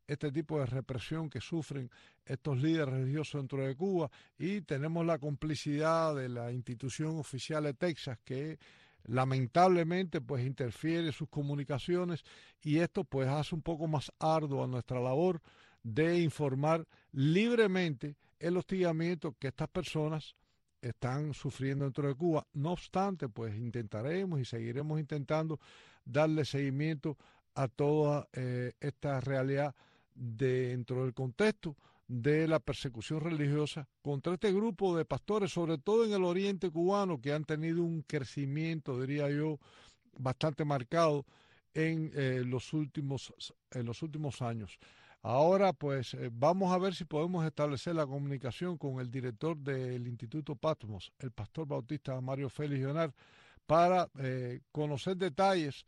este tipo de represión que sufren estos líderes religiosos dentro de Cuba, y tenemos la complicidad de la institución oficial de Texas, que lamentablemente pues interfiere en sus comunicaciones, y esto pues hace un poco más ardua nuestra labor de informar libremente el hostigamiento que estas personas están sufriendo dentro de Cuba. No obstante, pues intentaremos y seguiremos intentando darle seguimiento a toda esta realidad dentro del contexto de la persecución religiosa contra este grupo de pastores, sobre todo en el oriente cubano, que han tenido un crecimiento, diría yo, bastante marcado en los últimos años. Ahora, pues, vamos a ver si podemos establecer la comunicación con el director del Instituto Patmos, el pastor bautista Mario Félix Leonard, para conocer detalles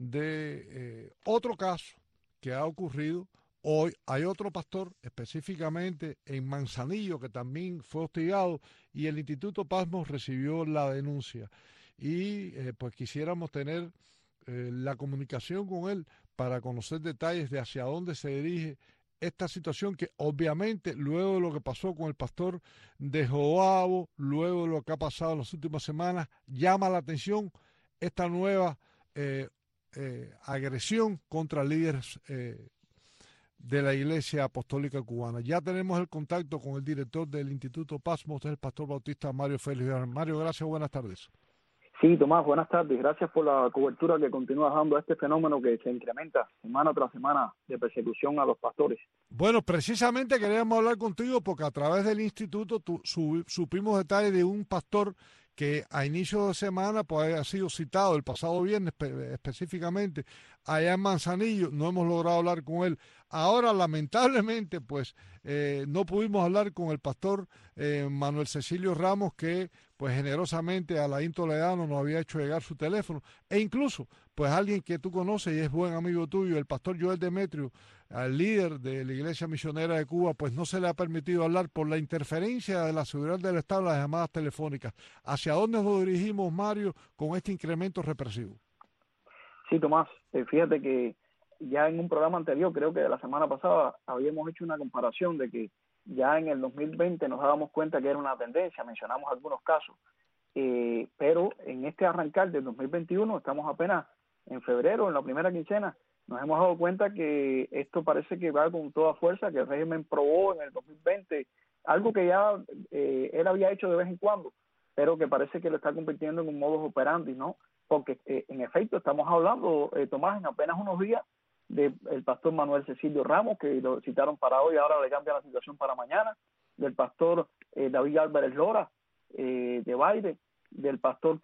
de otro caso que ha ocurrido hoy. Hay otro pastor específicamente en Manzanillo que también fue hostigado, y el Instituto Patmos recibió la denuncia, y pues quisiéramos tener la comunicación con él para conocer detalles de hacia dónde se dirige esta situación, que obviamente luego de lo que pasó con el pastor de Joabo, luego de lo que ha pasado en las últimas semanas, llama la atención esta nueva agresión contra líderes de la Iglesia Apostólica Cubana. Ya tenemos el contacto con el director del Instituto Patmos, el pastor bautista Mario Félix. Mario, gracias, buenas tardes. Sí, Tomás, buenas tardes. Gracias por la cobertura que continúas dando a este fenómeno que se incrementa semana tras semana de persecución a los pastores. Bueno, precisamente queríamos hablar contigo porque a través del instituto supimos detalles de un pastor que a inicio de semana pues ha sido citado el pasado viernes específicamente allá en Manzanillo. No hemos logrado hablar con él. Ahora, lamentablemente, pues no pudimos hablar con el pastor Manuel Cecilio Ramos, que pues generosamente a Alain Toledano nos había hecho llegar su teléfono, e incluso pues alguien que tú conoces y es buen amigo tuyo, el pastor Joel Demetrio, al líder de la Iglesia Misionera de Cuba, pues no se le ha permitido hablar por la interferencia de la seguridad del Estado en las llamadas telefónicas. ¿Hacia dónde nos dirigimos, Mario, con este incremento represivo? Sí, Tomás, fíjate que ya en un programa anterior, creo que de la semana pasada, habíamos hecho una comparación de que ya en el 2020 nos dábamos cuenta que era una tendencia, mencionamos algunos casos, pero en este arrancar del 2021, estamos apenas en febrero, en la primera quincena, nos hemos dado cuenta que esto parece que va con toda fuerza, que el régimen probó en el 2020 algo que ya él había hecho de vez en cuando, pero que parece que lo está convirtiendo en un modus operandi, ¿no? Porque en efecto estamos hablando, Tomás, en apenas unos días del pastor Manuel Cecilio Ramos, que lo citaron para hoy, ahora le cambia la situación para mañana, del pastor David Álvarez Lora, de Baile, del pastor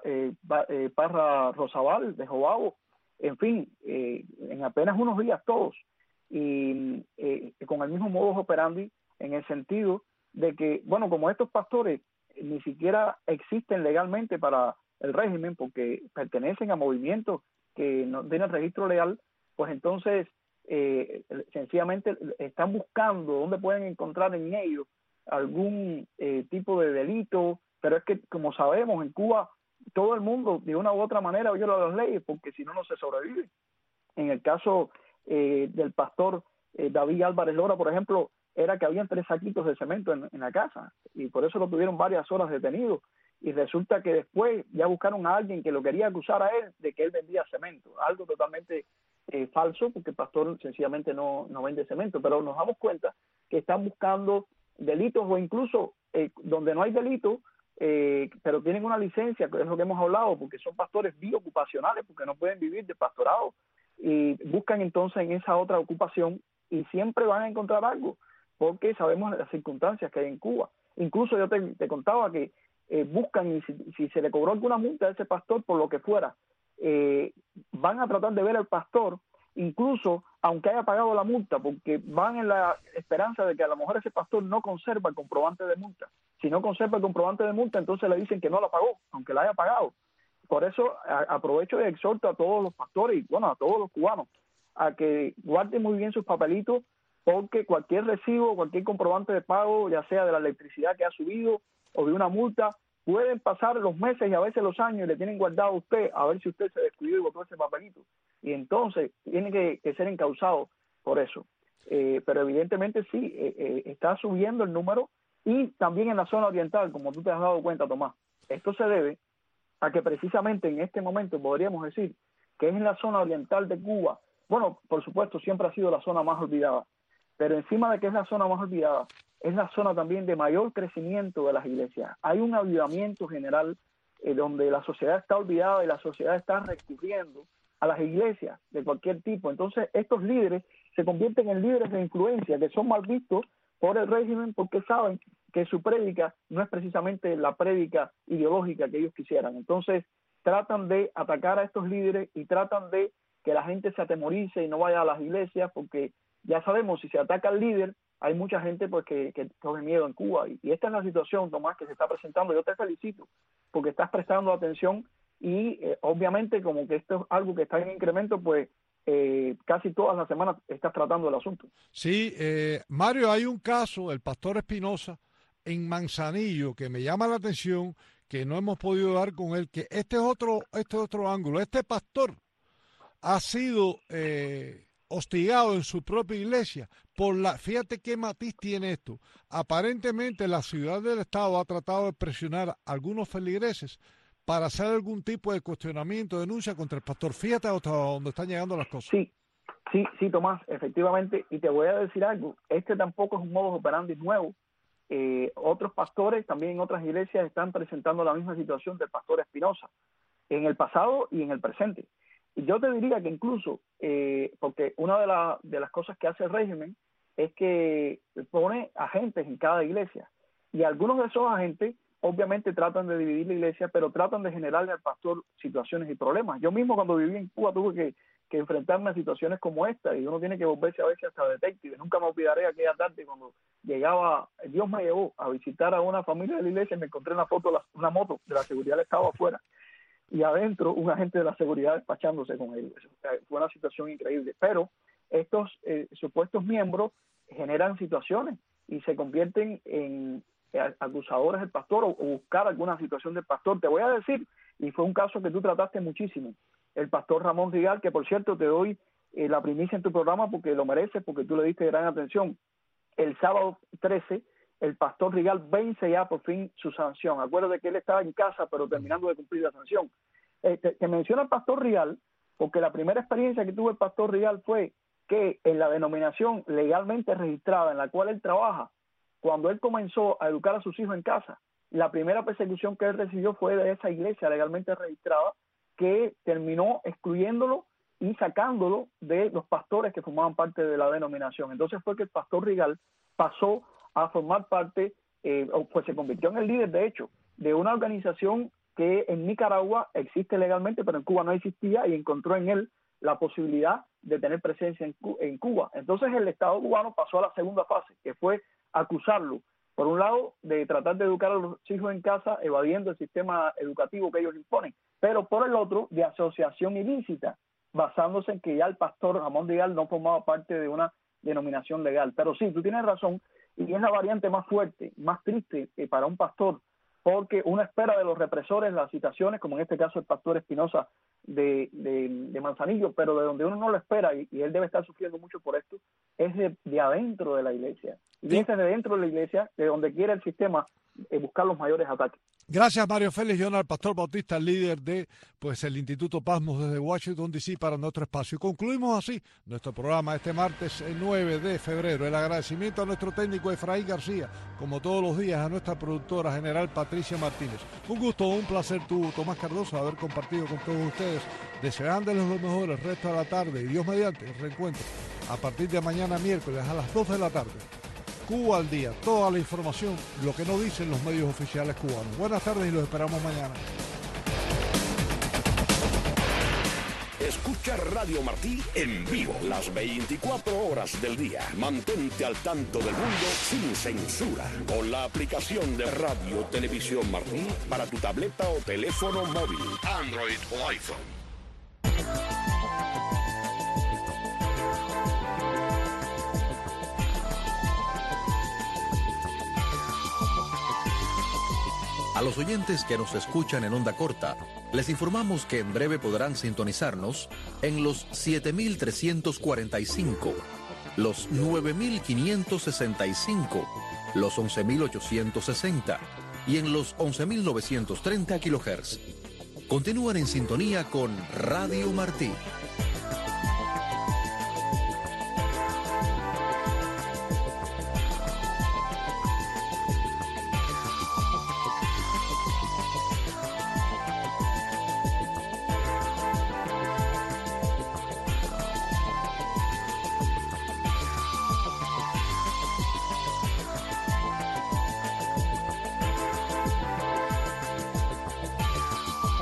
Parra Rosabal, de Joabo, en fin, en apenas unos días todos, y con el mismo modus operandi, en el sentido de que, bueno, como estos pastores ni siquiera existen legalmente para el régimen, porque pertenecen a movimientos que no tienen registro legal, pues entonces sencillamente están buscando dónde pueden encontrar en ellos algún tipo de delito, pero es que, como sabemos, en Cuba todo el mundo de una u otra manera viola las leyes, porque si no, no se sobrevive. En el caso del pastor David Álvarez Lora, por ejemplo, era que habían 3 saquitos de cemento en la casa, y por eso lo tuvieron varias horas detenido, y resulta que después ya buscaron a alguien que lo quería acusar a él de que él vendía cemento, algo totalmente falso, porque el pastor sencillamente no vende cemento, pero nos damos cuenta que están buscando delitos, o incluso donde no hay delito, pero tienen una licencia, que es lo que hemos hablado, porque son pastores biocupacionales, porque no pueden vivir de pastorado, y buscan entonces en esa otra ocupación, y siempre van a encontrar algo, porque sabemos las circunstancias que hay en Cuba. Incluso yo te contaba que buscan, y si se le cobró alguna multa a ese pastor por lo que fuera, van a tratar de ver al pastor, incluso aunque haya pagado la multa, porque van en la esperanza de que a lo mejor ese pastor no conserva el comprobante de multa. Si no conserva el comprobante de multa, entonces le dicen que no la pagó, aunque la haya pagado. Por eso aprovecho y exhorto a todos los pastores y, bueno, a todos los cubanos, a que guarden muy bien sus papelitos, porque cualquier recibo, cualquier comprobante de pago, ya sea de la electricidad que ha subido o de una multa, pueden pasar los meses y a veces los años y le tienen guardado a usted a ver si usted se descuidó y botó ese papelito. Y entonces tiene que ser encausado por eso. pero evidentemente sí, está subiendo el número, y también en la zona oriental, como tú te has dado cuenta, Tomás. Esto se debe a que precisamente en este momento podríamos decir que es en la zona oriental de Cuba. Bueno, por supuesto, siempre ha sido la zona más olvidada, pero encima de que es la zona más olvidada, es la zona también de mayor crecimiento de las iglesias. Hay un avivamiento general donde la sociedad está olvidada y la sociedad está recurriendo a las iglesias de cualquier tipo. Entonces, estos líderes se convierten en líderes de influencia que son mal vistos por el régimen porque saben que su prédica no es precisamente la prédica ideológica que ellos quisieran. Entonces, tratan de atacar a estos líderes y tratan de que la gente se atemorice y no vaya a las iglesias, porque ya sabemos, si se ataca al líder, hay mucha gente pues que coge miedo en Cuba. Y esta es la situación, Tomás, que se está presentando. Yo te felicito porque estás prestando atención y obviamente como que esto es algo que está en incremento, pues casi todas las semanas estás tratando el asunto. Sí, Mario, hay un caso, el pastor Espinosa, en Manzanillo, que me llama la atención, que no hemos podido dar con él, que este es otro ángulo. Este pastor ha sido hostigado en su propia iglesia fíjate qué matiz tiene esto. Aparentemente la ciudad del estado ha tratado de presionar a algunos feligreses para hacer algún tipo de cuestionamiento, denuncia contra el pastor. Fíjate hasta dónde están llegando las cosas. Sí, Tomás, efectivamente, y te voy a decir algo, este tampoco es un modus operandi nuevo. Otros pastores también en otras iglesias están presentando la misma situación del pastor Espinosa, en el pasado y en el presente. Y yo te diría que incluso, porque una de las cosas que hace el régimen es que pone agentes en cada iglesia, y algunos de esos agentes obviamente tratan de dividir la iglesia, pero tratan de generarle al pastor situaciones y problemas. Yo mismo cuando viví en Cuba tuve que enfrentarme a situaciones como esta, y uno tiene que volverse a veces hasta detective. Nunca me olvidaré aquella tarde cuando Dios me llevó a visitar a una familia de la iglesia y me encontré una moto de la seguridad del estado afuera, y adentro un agente de la seguridad despachándose con ellos. Fue una situación increíble, pero estos supuestos miembros generan situaciones y se convierten en acusadores del pastor o buscar alguna situación del pastor. Te voy a decir, y fue un caso que tú trataste muchísimo, el pastor Ramón Rigal, que por cierto te doy la primicia en tu programa porque lo mereces, porque tú le diste gran atención. El sábado 13, el pastor Rigal vence ya por fin su sanción. Acuérdate que él estaba en casa, pero terminando de cumplir la sanción. Te menciono al pastor Rigal porque la primera experiencia que tuvo el pastor Rigal fue que en la denominación legalmente registrada en la cual él trabaja, cuando él comenzó a educar a sus hijos en casa, la primera persecución que él recibió fue de esa iglesia legalmente registrada, que terminó excluyéndolo y sacándolo de los pastores que formaban parte de la denominación. Entonces fue que el pastor Rigal pasó a formar parte, pues se convirtió en el líder, de hecho, de una organización que en Nicaragua existe legalmente, pero en Cuba no existía, y encontró en él la posibilidad de tener presencia en Cuba. Entonces el Estado cubano pasó a la segunda fase, que fue acusarlo, por un lado, de tratar de educar a los hijos en casa, evadiendo el sistema educativo que ellos imponen, pero por el otro, de asociación ilícita, basándose en que ya el pastor Ramón Rigal no formaba parte de una denominación legal. Pero sí, tú tienes razón, y es la variante más fuerte, más triste para un pastor, porque uno espera de los represores las citaciones, como en este caso el pastor Espinosa de Manzanillo, pero de donde uno no lo espera, y él debe estar sufriendo mucho por esto, es de adentro de la iglesia. Y es de dentro de la iglesia, de donde quiere el sistema buscar los mayores ataques. Gracias, Mario Félix Jonah, el pastor Bautista, líder de el Instituto Pasmos desde Washington, D.C. para nuestro espacio. Concluimos así nuestro programa este martes 9 de febrero. El agradecimiento a nuestro técnico Efraín García, como todos los días a nuestra productora general Patricia Martínez. Un gusto, un placer Tomás Cardoso, haber compartido con todos ustedes. Deseándoles lo mejor el resto de la tarde, y Dios mediante el reencuentro a partir de mañana miércoles a las 2 de la tarde. Cuba al día, toda la información, lo que no dicen los medios oficiales cubanos. Buenas tardes y los esperamos mañana. Escucha Radio Martí en vivo las 24 horas del día. Mantente al tanto del mundo sin censura con la aplicación de Radio Televisión Martí para tu tableta o teléfono móvil, Android o iPhone. A los oyentes que nos escuchan en onda corta, les informamos que en breve podrán sintonizarnos en los 7345, los 9.565, los 11.860 y en los 11.930 kHz. Continúan en sintonía con Radio Martí.